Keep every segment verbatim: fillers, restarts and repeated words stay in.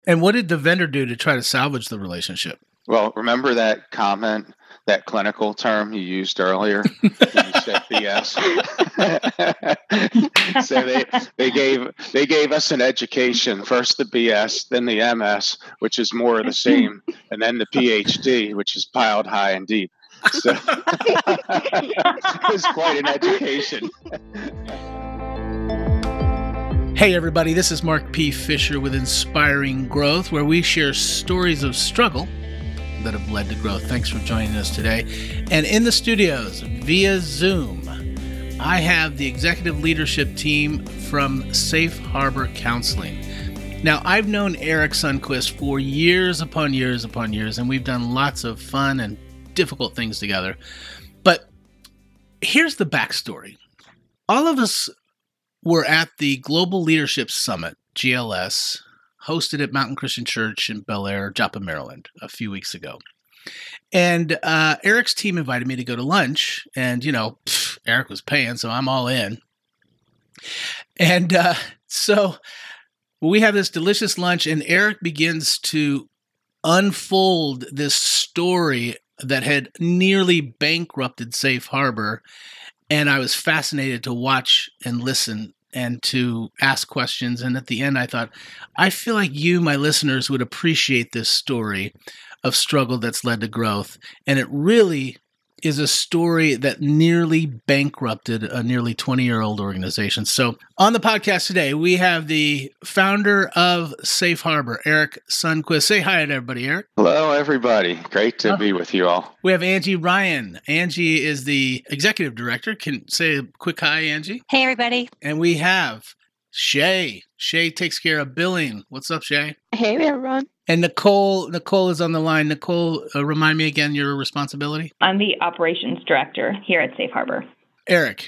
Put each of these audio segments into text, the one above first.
And what did the vendor do to try to salvage the relationship? Well, remember that comment, that clinical term you used earlier when you said B S? So they they gave they gave us an education, first the B S, then the M S, which is more of the same, and then the P H D, which is piled high and deep. So it was quite an education. Hey everybody, this is Mark P. Fisher with Inspiring Growth, where we share stories of struggle that have led to growth. Thanks for joining us today. And in the studios, via Zoom, I have the executive leadership team from Safe Harbor Counseling. Now, I've known Eric Sundquist for years upon years upon years, and we've done lots of fun and difficult things together. But here's the backstory. All of us were at the Global Leadership Summit, G L S, hosted at Mountain Christian Church in Bel Air, Joppa, Maryland, a few weeks ago. And uh, Eric's team invited me to go to lunch, and, you know, pff, Eric was paying, so I'm all in. And uh, so we have this delicious lunch, and Eric begins to unfold this story that had nearly bankrupted Safe Harbor. And I was fascinated to watch and listen and to ask questions. And at the end, I thought, I feel like you, my listeners, would appreciate this story of struggle that's led to growth. And it really is a story that nearly bankrupted a nearly twenty-year-old organization. So on the podcast today, we have the founder of Safe Harbor, Eric Sundquist. Say hi to everybody, Eric. Hello, everybody. Great to be with you all. We have Angie Ryan. Angie is the executive director. Can say a quick hi, Angie. Hey, everybody. And we have Shay. Shay takes care of billing. What's up, Shay? Hey, everyone. And Nicole, Nicole is on the line. Nicole, uh, remind me again your responsibility. I'm the operations director here at Safe Harbor. Eric,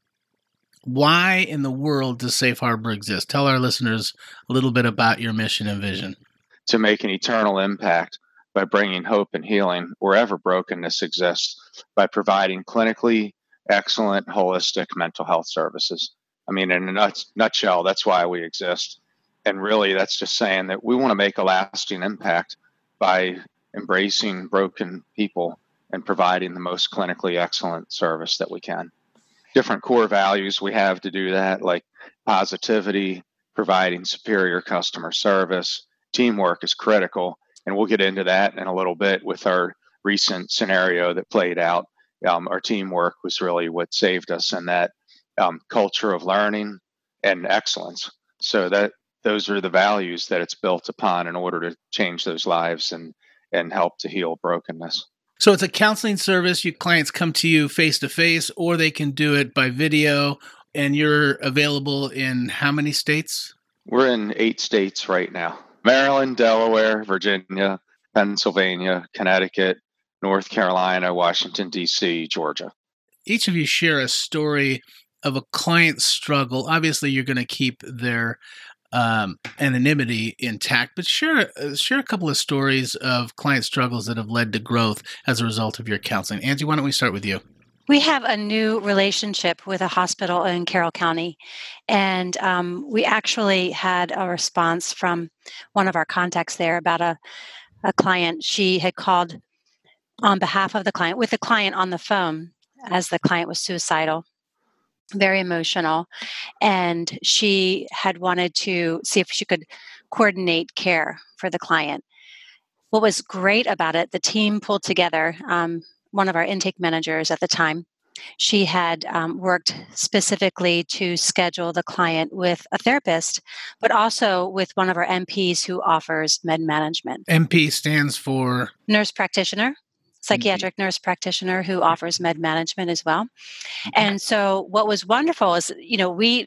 why in the world does Safe Harbor exist? Tell our listeners a little bit about your mission and vision. To make an eternal impact by bringing hope and healing wherever brokenness exists, by providing clinically excellent, holistic mental health services. I mean, in a nut- nutshell, that's why we exist. And really, that's just saying that we want to make a lasting impact by embracing broken people and providing the most clinically excellent service that we can. Different core values we have to do that, like positivity, providing superior customer service, teamwork is critical. And we'll get into that in a little bit with our recent scenario that played out. Um, our teamwork was really what saved us, and that um, culture of learning and excellence. So that those are the values that it's built upon in order to change those lives and, and help to heal brokenness. So it's a counseling service. Your clients come to you face-to-face, or they can do it by video, and you're available in how many states? We're in eight states right now. Maryland, Delaware, Virginia, Pennsylvania, Connecticut, North Carolina, Washington, D C, Georgia. Each of you share a story of a client struggle. Obviously, you're going to keep their um, anonymity intact, but share uh, share a couple of stories of client struggles that have led to growth as a result of your counseling. Angie, why don't we start with you? We have a new relationship with a hospital in Carroll County, and um, we actually had a response from one of our contacts there about a, a client. She had called on behalf of the client, with the client on the phone, as the client was suicidal, very emotional, and she had wanted to see if she could coordinate care for the client. What was great about it, the team pulled together. Um, one of our intake managers at the time, she had um, worked specifically to schedule the client with a therapist, but also with one of our M Ps who offers med management. M P stands for? Nurse practitioner. Psychiatric nurse practitioner who offers med management as well. And so what was wonderful is, you know, we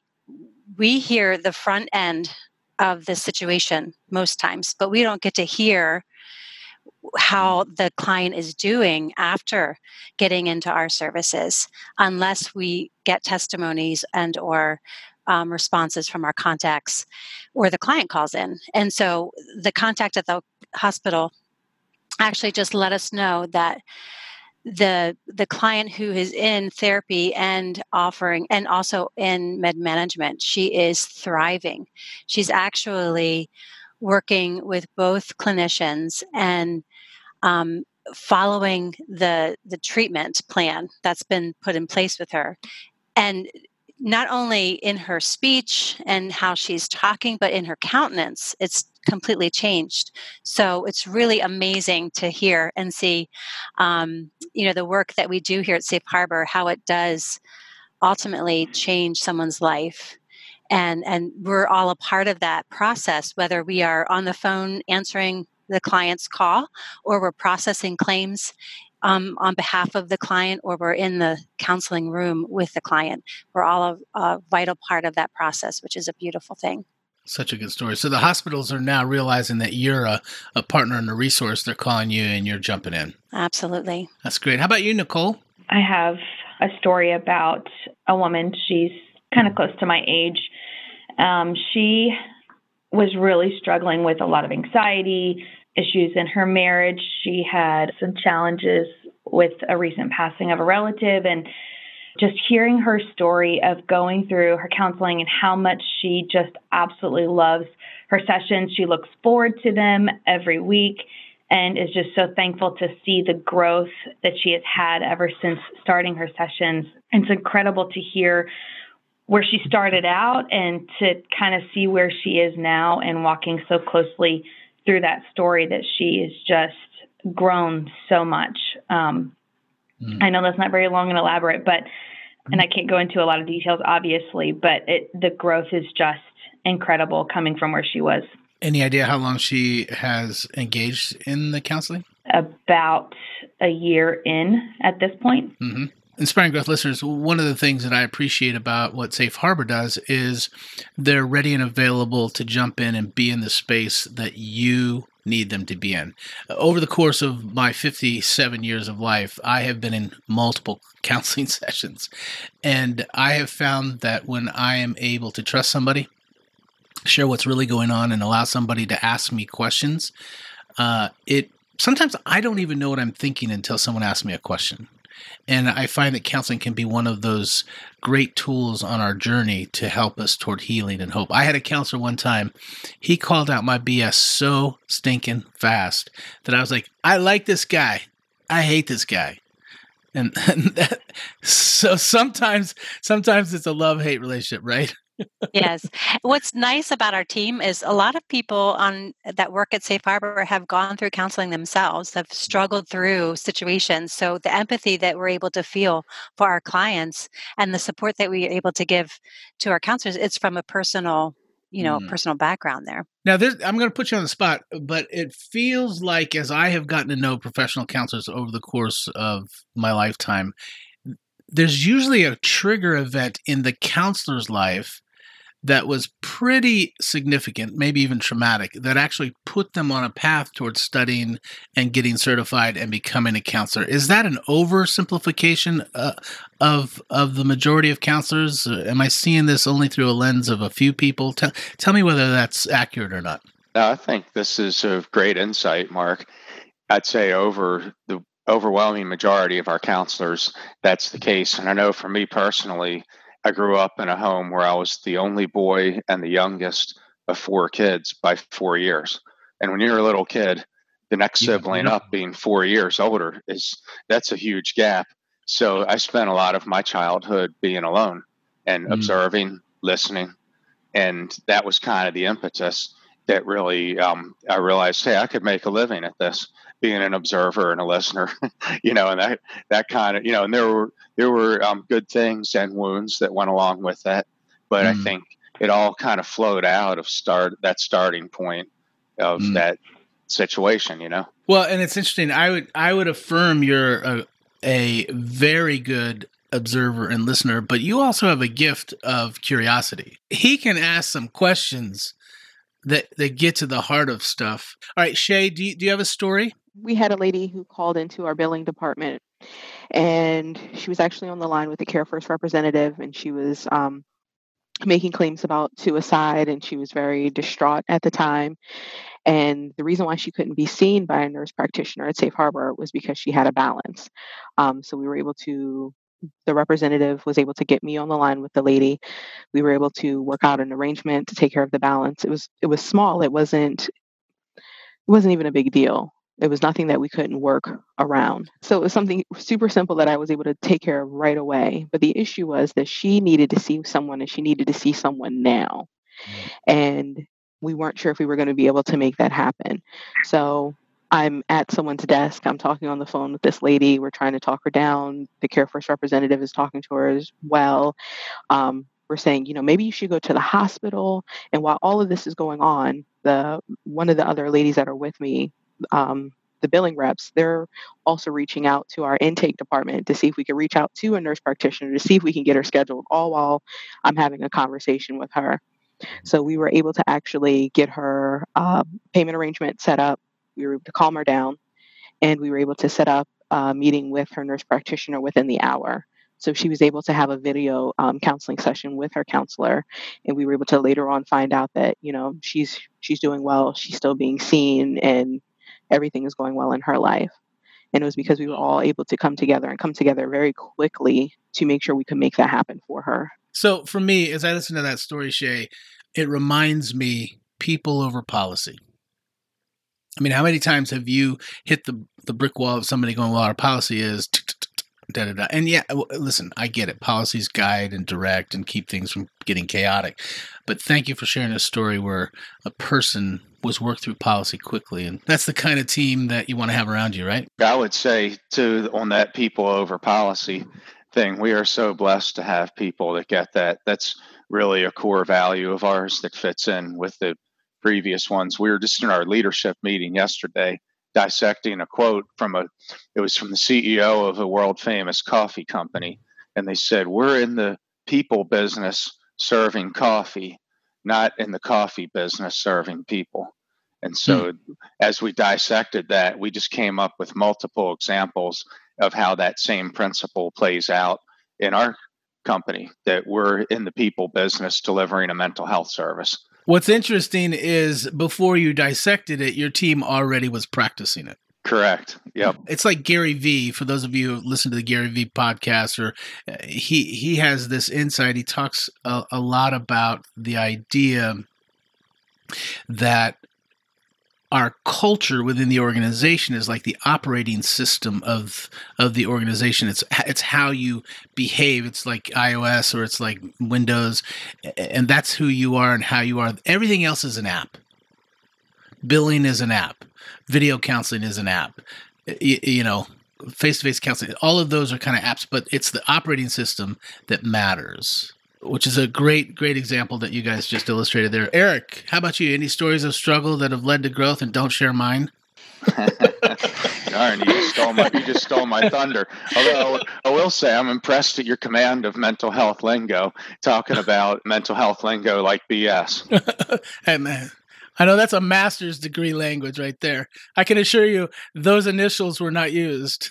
we hear the front end of the situation most times, but we don't get to hear how the client is doing after getting into our services unless we get testimonies and or um, responses from our contacts or the client calls in. And so the contact at the hospital actually just let us know that the the client who is in therapy and offering and also in med management, she is thriving. She's actually working with both clinicians and um, following the the treatment plan that's been put in place with her. And not only in her speech and how she's talking, but in her countenance, it's completely changed. So it's really amazing to hear and see, um, you know, the work that we do here at Safe Harbor, how it does ultimately change someone's life. And, and we're all a part of that process, whether we are on the phone answering the client's call or we're processing claims Um, on behalf of the client, or we're in the counseling room with the client. We're all a, a vital part of that process, which is a beautiful thing. Such a good story. So the hospitals are now realizing that you're a, a partner and a resource. They're calling you and you're jumping in. Absolutely. That's great. How about you, Nicole? I have a story about a woman. She's kind of close to my age. Um, she was really struggling with a lot of anxiety, issues in her marriage. She had some challenges with a recent passing of a relative, and just hearing her story of going through her counseling and how much she just absolutely loves her sessions. She looks forward to them every week and is just so thankful to see the growth that she has had ever since starting her sessions. It's incredible to hear where she started out and to kind of see where she is now and walking so closely through that story that she has just grown so much. Um, mm. I know that's not very long and elaborate, but, and I can't go into a lot of details, obviously, but it, the growth is just incredible coming from where she was. Any idea how long she has engaged in the counseling? About a year in at this point. Mm-hmm. Inspiring Growth listeners, one of the things that I appreciate about what Safe Harbor does is they're ready and available to jump in and be in the space that you need them to be in. Over the course of my fifty-seven years of life, I have been in multiple counseling sessions, and I have found that when I am able to trust somebody, share what's really going on, and allow somebody to ask me questions, uh, it sometimes I don't even know what I'm thinking until someone asks me a question. And I find that counseling can be one of those great tools on our journey to help us toward healing and hope. I had a counselor one time, he called out my B S so stinking fast that I was like, I like this guy. I hate this guy. And, and that, so sometimes, sometimes it's a love-hate relationship, right? Yes. What's nice about our team is a lot of people on that work at Safe Harbor have gone through counseling themselves, have struggled through situations. So the empathy that we're able to feel for our clients and the support that we're able to give to our counselors, it's from a personal, you know, mm. personal background there. Now, this, I'm going to put you on the spot, but it feels like as I have gotten to know professional counselors over the course of my lifetime, there's usually a trigger event in the counselor's life that was pretty significant, maybe even traumatic, that actually put them on a path towards studying and getting certified and becoming a counselor. Is that an oversimplification uh, of of the majority of counselors? Am I seeing this only through a lens of a few people? Tell, tell me whether that's accurate or not. No, I think this is of great insight, Mark. I'd say over the overwhelming majority of our counselors, that's the case. And I know for me personally, I grew up in a home where I was the only boy and the youngest of four kids by four years. And when you're a little kid, the next yeah, sibling yeah. up being four years older is that's a huge gap. So I spent a lot of my childhood being alone and mm. observing, listening. And that was kind of the impetus that really, um, I realized, hey, I could make a living at this, being an observer and a listener, you know, and that, that kind of, you know, and there were, there were um, good things and wounds that went along with that. But mm. I think it all kind of flowed out of start that starting point of mm. that situation, you know? Well, and it's interesting. I would, I would affirm you're a, a very good observer and listener, but you also have a gift of curiosity. He can ask some questions that, that get to the heart of stuff. All right, Shay, do you, do you have a story? We had a lady who called into our billing department, and she was actually on the line with the CareFirst representative, and she was um, making claims about suicide, and she was very distraught at the time. And the reason why she couldn't be seen by a nurse practitioner at Safe Harbor was because she had a balance. Um, so we were able to the representative was able to get me on the line with the lady. We were able to work out an arrangement to take care of the balance. It was it was small. It wasn't it wasn't even a big deal. It was nothing that we couldn't work around. So it was something super simple that I was able to take care of right away. But the issue was that she needed to see someone and she needed to see someone now. And we weren't sure if we were going to be able to make that happen. So I'm at someone's desk. I'm talking on the phone with this lady. We're trying to talk her down. The CareFirst representative is talking to her as well. Um, we're saying, you know, maybe you should go to the hospital. And while all of this is going on, the one of the other ladies that are with me, um, the billing reps, they're also reaching out to our intake department to see if we can reach out to a nurse practitioner to see if we can get her scheduled, all while I'm having a conversation with her. So we were able to actually get her uh, payment arrangement set up. We were able to calm her down, and we were able to set up a meeting with her nurse practitioner within the hour. So she was able to have a video um, counseling session with her counselor, and we were able to later on find out that, you know, she's she's doing well, she's still being seen, and everything is going well in her life. And it was because we were all able to come together and come together very quickly to make sure we could make that happen for her. So for me, as I listen to that story, Shay, it reminds me people over policy. I mean, how many times have you hit the, the brick wall of somebody going, well, our policy is da da da. And yeah, listen, I get it. Policies guide and direct and keep things from getting chaotic. But thank you for sharing a story where a person was worked through policy quickly. And that's the kind of team that you want to have around you, right? I would say, too, on that people over policy thing, we are so blessed to have people that get that. That's really a core value of ours that fits in with the previous ones. We were just in our leadership meeting yesterday dissecting a quote from a, it was from the C E O of a world famous coffee company. And they said, we're in the people business serving coffee, not in the coffee business serving people. And so mm. as we dissected that, we just came up with multiple examples of how that same principle plays out in our company, that we're in the people business delivering a mental health service. What's interesting is before you dissected it, your team already was practicing it. Correct. Yep. It's like Gary Vee. For those of you who listen to the Gary Vee podcast, or uh, he he has this insight. He talks a, a lot about the idea that our culture within the organization is like the operating system of of the organization. It's it's how you behave. It's like iOS or it's like Windows, and that's who you are and how you are. Everything else is an app. Billing is an app. Video counseling is an app. You, you know, face-to-face counseling. All of those are kind of apps, but it's the operating system that matters, which is a great, great example that you guys just illustrated there. Eric, how about you? Any stories of struggle that have led to growth, and don't share mine? Darn, you just stole my, you just stole my thunder. Although I will say I'm impressed at your command of mental health lingo, talking about mental health lingo like B S. Hey, man. I know that's a master's degree language right there. I can assure you those initials were not used.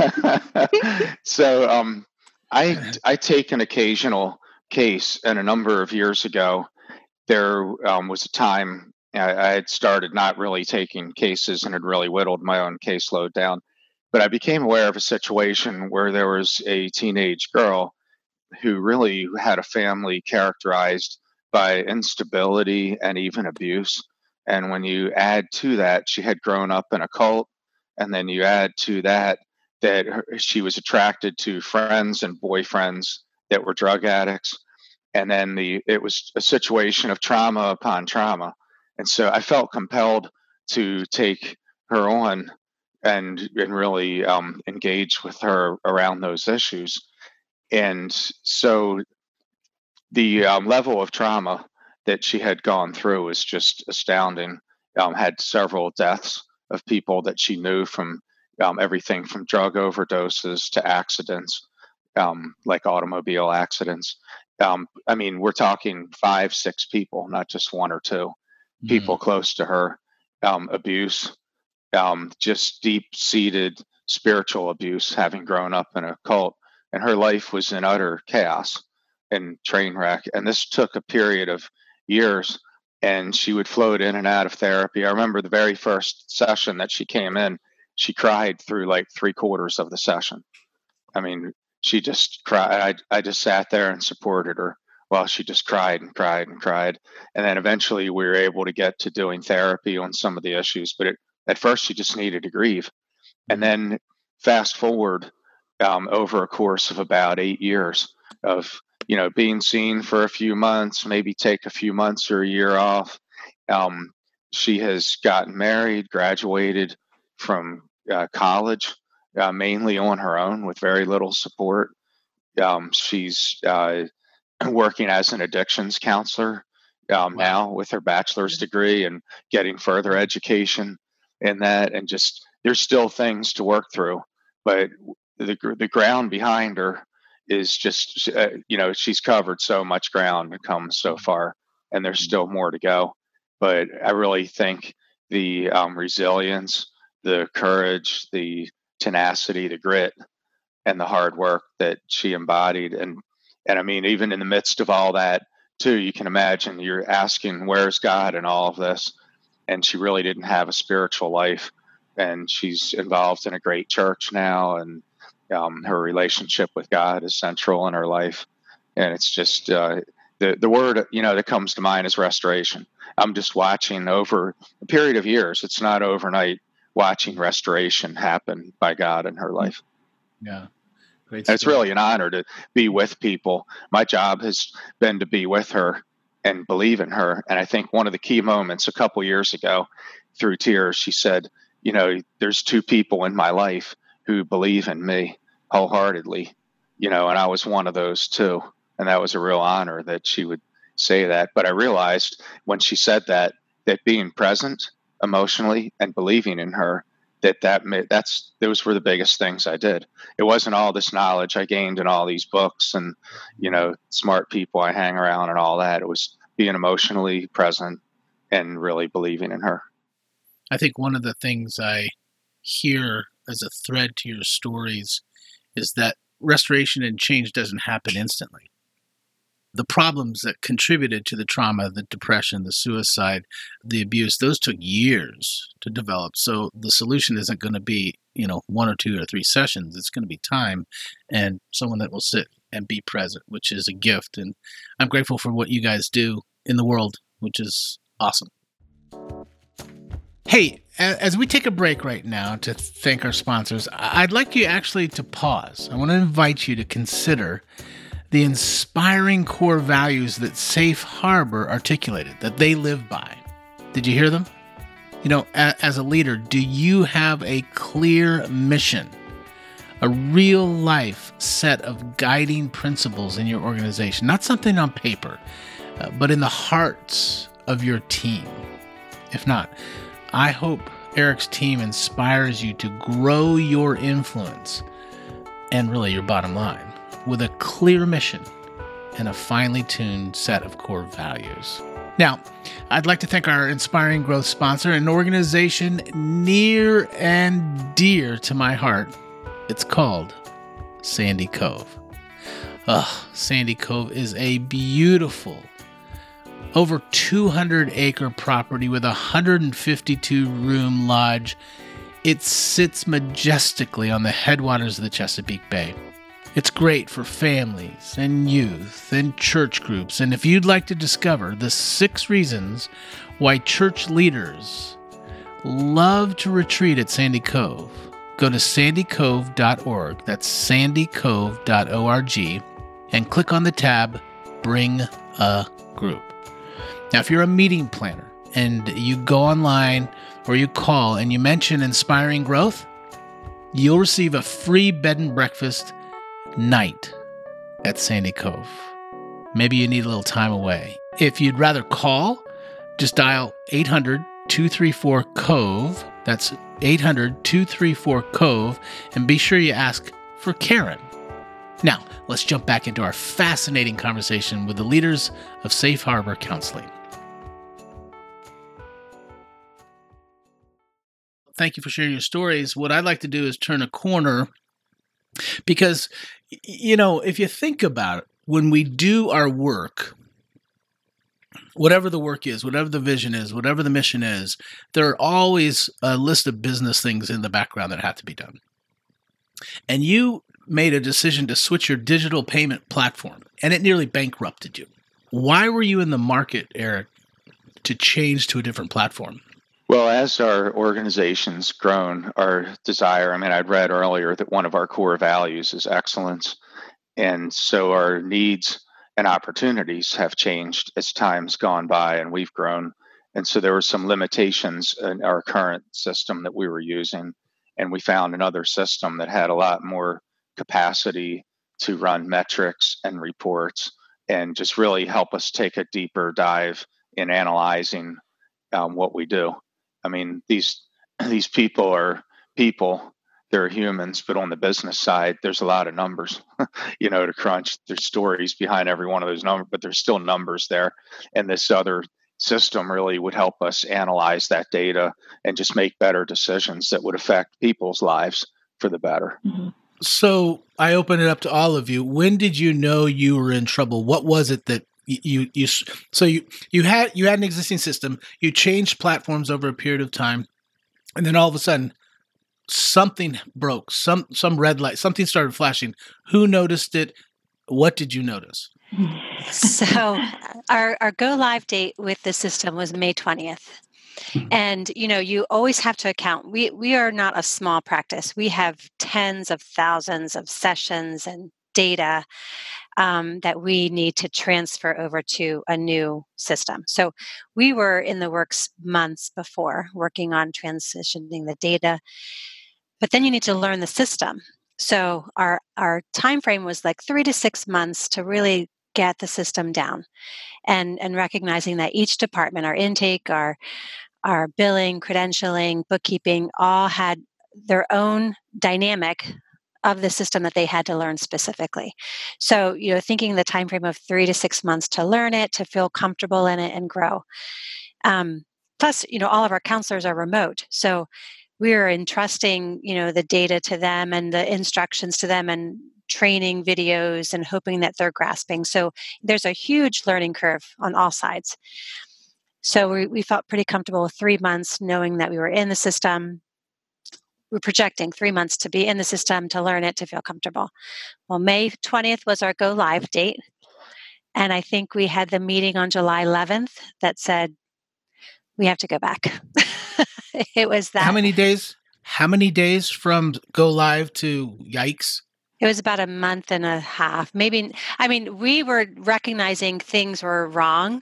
So um, I, I take an occasional case, and a number of years ago, there um, was a time I, I had started not really taking cases and had really whittled my own caseload down. But I became aware of a situation where there was a teenage girl who really had a family characterized by instability and even abuse. And when you add to that, she had grown up in a cult, and then you add to that that her, she was attracted to friends and boyfriends that were drug addicts. And then the it was a situation of trauma upon trauma. And so I felt compelled to take her on and, and really um, engage with her around those issues. And so the um, level of trauma that she had gone through was just astounding. Um, had several deaths of people that she knew, from um, everything from drug overdoses to accidents, um, like automobile accidents. Um, I mean, we're talking five, six people, not just one or two mm-hmm. people close to her. Um, abuse, um, just deep-seated spiritual abuse, having grown up in a cult. And her life was in utter chaos and train wreck. And this took a period of years, and she would float in and out of therapy. I remember the very first session that she came in, she cried through like three quarters of the session. I mean, she just cried. I, I just sat there and supported her while she just cried and cried and cried. And then eventually we were able to get to doing therapy on some of the issues. But it, at first, she just needed to grieve. And then fast forward um, over a course of about eight years of, you know, being seen for a few months, maybe take a few months or a year off. Um, she has gotten married, graduated from uh, college, uh, mainly on her own with very little support. Um, she's uh, working as an addictions counselor um, wow. now with her bachelor's degree and getting further education in that. And just, there's still things to work through, but the the ground behind her is just, uh, you know, she's covered so much ground and come so far, and there's still more to go. But I really think the um, resilience, the courage, the tenacity, the grit, and the hard work that she embodied. And, and I mean, even in the midst of all that too, you can imagine you're asking, where's God in all of this? And she really didn't have a spiritual life. And she's involved in a great church now. And um, her relationship with God is central in her life. And it's just, uh, the, the word, you know, that comes to mind is restoration. I'm just watching over a period of years. It's not overnight, watching restoration happen by God in her life. Yeah. Great. And it's really an honor to be with people. My job has been to be with her and believe in her. And I think one of the key moments a couple years ago, through tears, she said, you know, there's two people in my life who believe in me wholeheartedly, you know, and I was one of those too. And that was a real honor that she would say that. But I realized when she said that, that being present emotionally and believing in her, that that that's those were the biggest things I did. It wasn't all this knowledge I gained in all these books and, you know, smart people I hang around and all that. It was being emotionally present and really believing in her. I think one of the things I hear as a thread to your stories is that restoration and change doesn't happen instantly. The problems that contributed to the trauma, the depression, the suicide, the abuse, those took years to develop. So the solution isn't going to be, you know, one or two or three sessions. It's going to be time and someone that will sit and be present, which is a gift. And I'm grateful for what you guys do in the world, which is awesome. Hey, as we take a break right now to thank our sponsors, I'd like you actually to pause. I want to invite you to consider the inspiring core values that Safe Harbor articulated, that they live by. Did you hear them? You know, as a leader, do you have a clear mission, a real life set of guiding principles in your organization? Not something on paper, uh, but in the hearts of your team. If not, I hope Eric's team inspires you to grow your influence and really your bottom line with a clear mission and a finely tuned set of core values. Now, I'd like to thank our Inspiring Growth sponsor, an organization near and dear to my heart. It's called Sandy Cove. Ugh, Sandy Cove is a beautiful, over two hundred acre property with a one hundred fifty-two room lodge. It sits majestically on the headwaters of the Chesapeake Bay. It's great for families and youth and church groups. And if you'd like to discover the six reasons why church leaders love to retreat at Sandy Cove, go to sandy cove dot org. That's sandy cove dot org and click on the tab, Bring a Group. Now, if you're a meeting planner and you go online or you call and you mention Inspiring Growth, you'll receive a free bed and breakfast night at Sandy Cove. Maybe you need a little time away. If you'd rather call, just dial eight hundred, two three four, C O V E. That's eight hundred, two three four, C O V E. And be sure you ask for Karen. Now, let's jump back into our fascinating conversation with the leaders of Safe Harbor Counseling. Thank you for sharing your stories. What I'd like to do is turn a corner because, you know, if you think about it, when we do our work, whatever the work is, whatever the vision is, whatever the mission is, there are always a list of business things in the background that have to be done. And you made a decision to switch your digital payment platform, and it nearly bankrupted you. Why were you in the market, Eric, to change to a different platform? Well, as our organization's grown, our desire, I mean, I'd read earlier that one of our core values is excellence. And so our needs and opportunities have changed as time's gone by and we've grown. And so there were some limitations in our current system that we were using. And we found another system that had a lot more capacity to run metrics and reports and just really help us take a deeper dive in analyzing um, what we do. I mean, these these people are people, they're humans, but on the business side, there's a lot of numbers, you know, to crunch. There's stories behind every one of those numbers, but there's still numbers there. And this other system really would help us analyze that data and just make better decisions that would affect people's lives for the better. Mm-hmm. So I open it up to all of you. When did you know you were in trouble? What was it that you you so you you had you had an existing system, you changed platforms over a period of time, and then all of a sudden something broke, some some red light, something started flashing. Who noticed it? What did you notice? So our our go live date with the system was May twentieth. And, you know, you always have to account. We we are not a small practice. We have tens of thousands of sessions and data um, that we need to transfer over to a new system. So we were in the works months before working on transitioning the data. But then you need to learn the system. So our our time frame was like three to six months to really get the system down, and and recognizing that each department, our intake, our our billing, credentialing, bookkeeping, all had their own dynamic of the system that they had to learn specifically. So, you know, thinking the time frame of three to six months to learn it, to feel comfortable in it and grow. Um, plus, you know, all of our counselors are remote. So we are entrusting, you know, the data to them and the instructions to them and training videos and hoping that they're grasping. So there's a huge learning curve on all sides. So we, we felt pretty comfortable with three months knowing that we were in the system. We're projecting three months to be in the system, to learn it, to feel comfortable. Well, May twentieth was our go live date. And I think we had the meeting on July eleventh that said, we have to go back. It was that. How many days? How many days from go live to yikes? It was about a month and a half. Maybe, I mean, we were recognizing things were wrong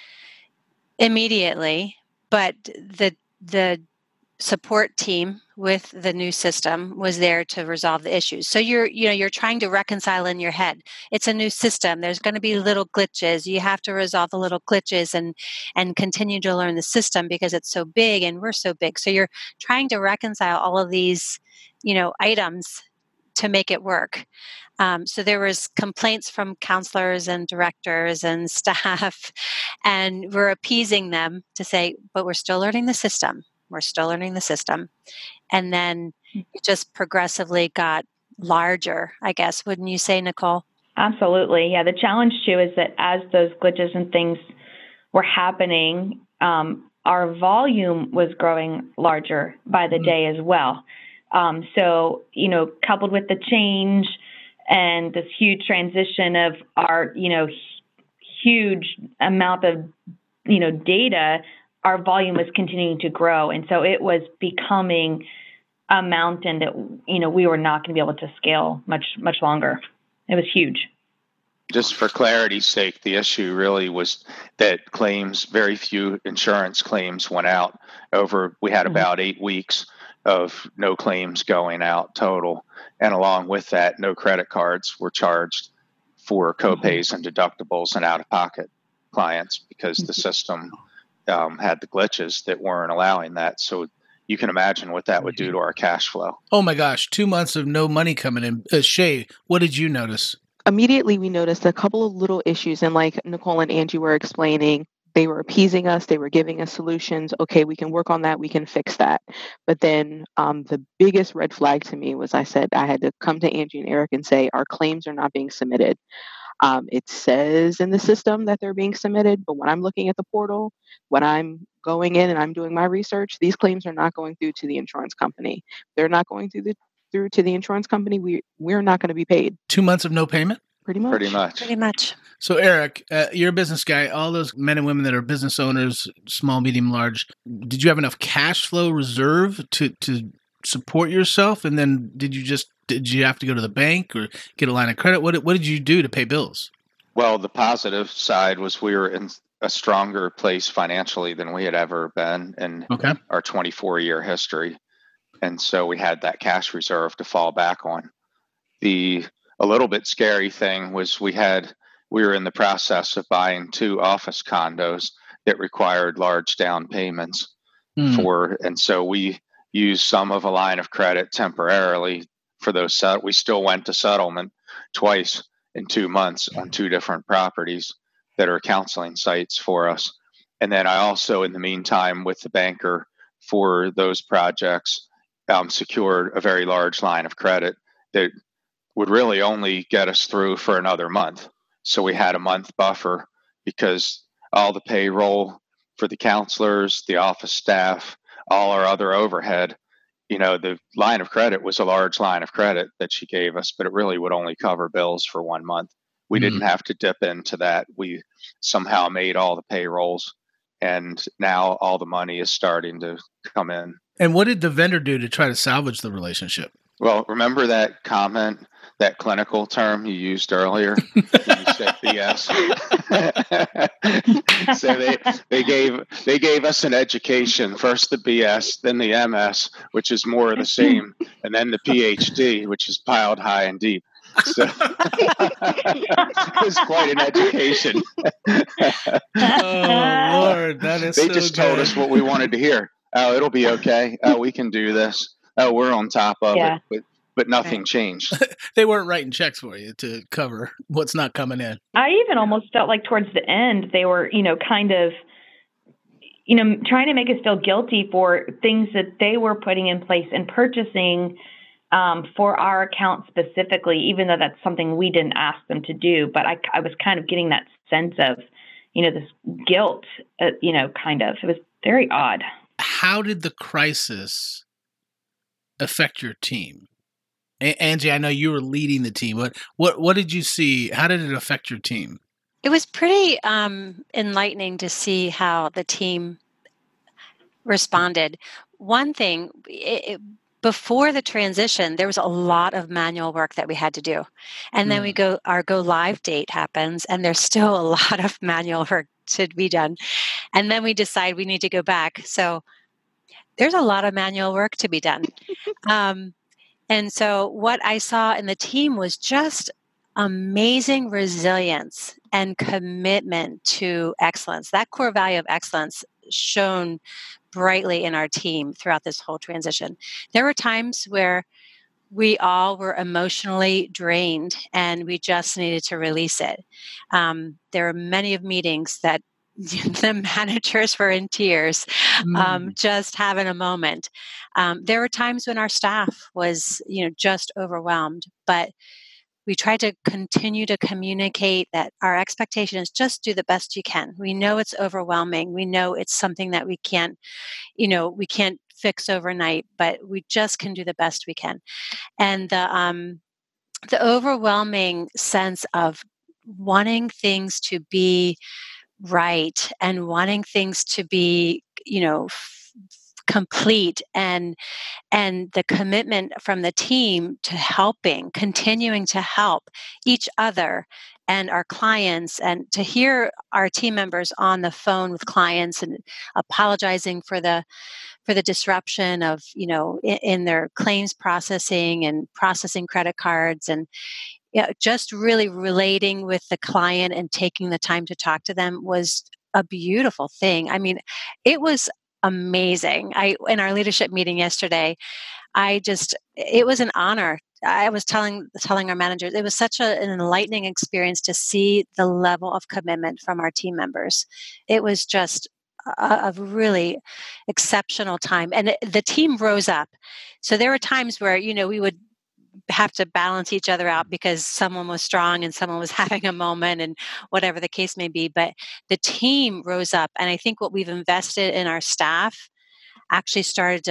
immediately, but the the support team with the new system was there to resolve the issues. So you're you know you're trying to reconcile in your head. It's a new system. There's going to be little glitches. You have to resolve the little glitches and and continue to learn the system because it's so big and we're so big. So you're trying to reconcile all of these, you know, items to make it work. Um, so there was complaints from counselors and directors and staff, and we're appeasing them to say, but we're still learning the system. We're still learning the system. And then it just progressively got larger, I guess. Wouldn't you say, Nicole? Absolutely. Yeah. The challenge too is that as those glitches and things were happening, um, our volume was growing larger by the mm-hmm. day as well. Um, so, you know, coupled with the change and this huge transition of our, you know, huge amount of, you know, data, our volume was continuing to grow. And so it was becoming a mountain that, you know, we were not going to be able to scale much, much longer. It was huge. Just for clarity's sake, the issue really was that claims, very few insurance claims went out over, we had about eight weeks of no claims going out total. And along with that, no credit cards were charged for copays and deductibles and out-of-pocket clients because the system um, had the glitches that weren't allowing that. So you can imagine what that would do to our cash flow. Oh my gosh, two months of no money coming in. Uh, Shay, what did you notice? Immediately, we noticed a couple of little issues. And like Nicole and Angie were explaining, they were appeasing us. They were giving us solutions. Okay, we can work on that. We can fix that. But then um, the biggest red flag to me was I said I had to come to Angie and Eric and say, our claims are not being submitted. Um, it says in the system that they're being submitted, but when I'm looking at the portal, when I'm going in and I'm doing my research, these claims are not going through to the insurance company. They're not going through the through to the insurance company, we, we're not going to be paid. Two months of no payment? Pretty much. Pretty much. Pretty much. So, Eric, uh, you're a business guy. All those men and women that are business owners, small, medium, large, did you have enough cash flow reserve to, to support yourself? And then did you just, did you have to go to the bank or get a line of credit? What, what did you do to pay bills? Well, the positive side was we were in a stronger place financially than we had ever been in Okay. our twenty-four year history. And so we had that cash reserve to fall back on. The a little bit scary thing was we had we were in the process of buying two office condos that required large down payments Hmm. for, and so we used some of a line of credit temporarily for those. Set, we still went to settlement twice in two months on two different properties that are counseling sites for us. And then I also, in the meantime, with the banker for those projects, um, secured a very large line of credit that would really only get us through for another month. So we had a month buffer because all the payroll for the counselors, the office staff, all our other overhead, you know, the line of credit was a large line of credit that she gave us, but it really would only cover bills for one month. We Mm-hmm. didn't have to dip into that. We somehow made all the payrolls, and now all the money is starting to come in. And what did the vendor do to try to salvage the relationship? Well, remember that comment, that clinical term you used earlier when you said B S? So they, they gave they gave us an education, first the B S, then the M S, which is more of the same, and then the P H D, which is piled high and deep. So it was quite an education. Oh, Lord, that is They so just good. told us what we wanted to hear. Oh, it'll be okay. Oh, we can do this. Oh, we're on top of Yeah. it. But, but nothing changed. They weren't writing checks for you to cover what's not coming in. I even almost felt like towards the end, they were, you know, kind of, you know, trying to make us feel guilty for things that they were putting in place and purchasing um, for our account specifically, even though that's something we didn't ask them to do. But I, I was kind of getting that sense of, you know, this guilt, uh, you know, kind of. It was very odd. How did the crisis affect your team? A- Angie, I know you were leading the team. What what what did you see? How did it affect your team? It was pretty um, enlightening to see how the team responded. One thing, it, it, before the transition, there was a lot of manual work that we had to do. And then we go, our go live date happens, and there's still a lot of manual work to be done. And then we decide we need to go back. So there's a lot of manual work to be done. Um, and so what I saw in the team was just amazing resilience and commitment to excellence. That core value of excellence shone brightly in our team throughout this whole transition. There were times where we all were emotionally drained and we just needed to release it. Um, there were many of meetings that the managers were in tears, um, just having a moment. Um, there were times when our staff was, you know, just overwhelmed, but we tried to continue to communicate that our expectation is just do the best you can. We know it's overwhelming. We know it's something that we can't, you know, we can't fix overnight, but we just can do the best we can. And the um, the overwhelming sense of wanting things to be right and wanting things to be, you know, f- complete and and the commitment from the team to helping, continuing to help each other and our clients, and to hear our team members on the phone with clients and apologizing for the for the disruption of, you know, in, in their claims processing and processing credit cards, and yeah, just really relating with the client and taking the time to talk to them was a beautiful thing. I mean, it was amazing. I in our leadership meeting yesterday, I just it was an honor. I was telling telling our managers, it was such a, an enlightening experience to see the level of commitment from our team members. It was just a, a really exceptional time, and it, the team rose up. So there were times where, you know, we would have to balance each other out because someone was strong and someone was having a moment and whatever the case may be. But the team rose up. And I think what we've invested in our staff actually started to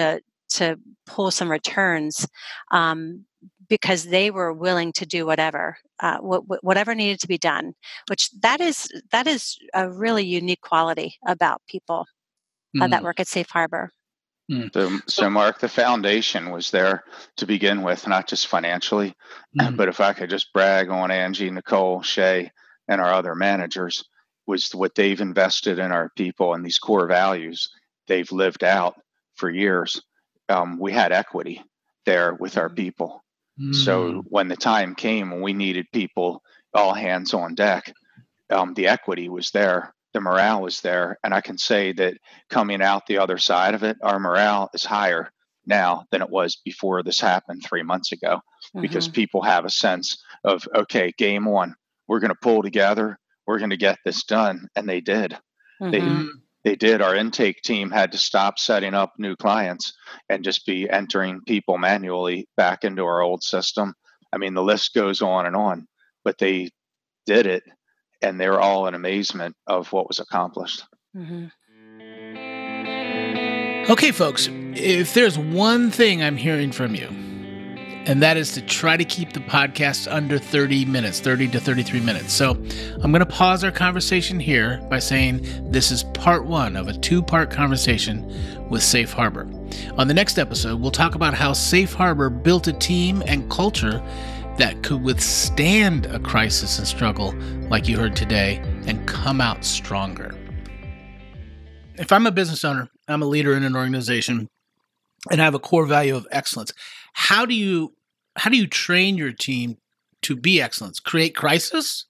to pull some returns um, because they were willing to do whatever, uh, wh- whatever needed to be done. Which that is that is a really unique quality about people uh, mm. that work at Safe Harbor. Mm. So, so, Mark, the foundation was there to begin with, not just financially, mm. but if I could just brag on Angie, Nicole, Shay, and our other managers, was what they've invested in our people and these core values they've lived out for years. Um, we had equity there with our people. Mm. So when the time came when we needed people, all hands on deck, um, the equity was there. The morale was there. And I can say that coming out the other side of it, our morale is higher now than it was before this happened three months ago, mm-hmm. because people have a sense of, okay, game on, we're going to pull together. We're going to get this done. And they did. Mm-hmm. They they did. Our intake team had to stop setting up new clients and just be entering people manually back into our old system. I mean, the list goes on and on, but they did it. And they're all in amazement of what was accomplished. Mm-hmm. Okay, folks, if there's one thing I'm hearing from you, and that is to try to keep the podcast under thirty minutes, thirty to thirty-three minutes. So I'm going to pause our conversation here by saying this is part one of a two-part conversation with Safe Harbor. On the next episode, we'll talk about how Safe Harbor built a team and culture that could withstand a crisis and struggle like you heard today and come out stronger. If I'm a business owner, I'm a leader in an organization, and I have a core value of excellence, how do you how do you train your team to be excellence? Create crisis?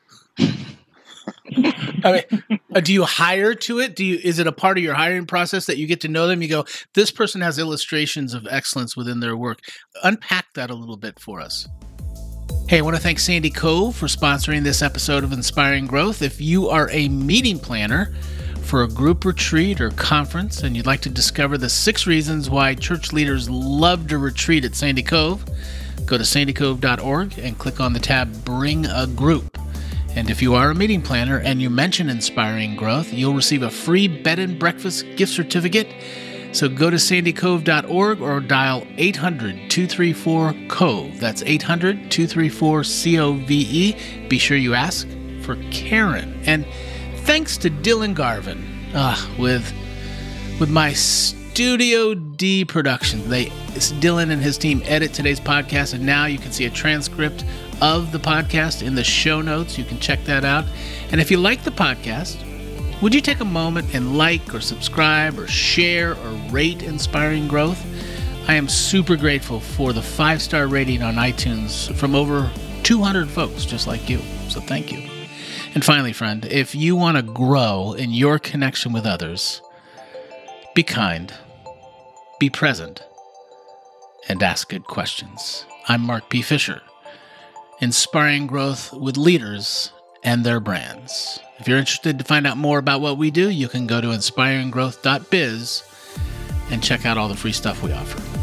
I mean, do you hire to it? Do you is it a part of your hiring process that you get to know them? You go, this person has illustrations of excellence within their work. Unpack that a little bit for us. Hey, I want to thank Sandy Cove for sponsoring this episode of Inspiring Growth. If you are a meeting planner for a group retreat or conference and you'd like to discover the six reasons why church leaders love to retreat at Sandy Cove, go to sandy cove dot org and click on the tab Bring a Group. And if you are a meeting planner and you mention Inspiring Growth, you'll receive a free bed and breakfast gift certificate. So go to sandy cove dot org or dial eight hundred, two three four, C O V E. That's eight hundred, two three four, C O V E. Be sure you ask for Karen. And thanks to Dylan Garvin uh, with with my Studio D production. They Dylan and his team edit today's podcast, and now you can see a transcript of the podcast in the show notes. You can check that out. And if you like the podcast, would you take a moment and like or subscribe or share or rate Inspiring Growth? I am super grateful for the five-star rating on iTunes from over two hundred folks just like you. So thank you. And finally, friend, if you want to grow in your connection with others, be kind, be present, and ask good questions. I'm Mark P. Fisher, inspiring growth with leaders and their brands. If you're interested to find out more about what we do, you can go to inspiring growth dot biz and check out all the free stuff we offer.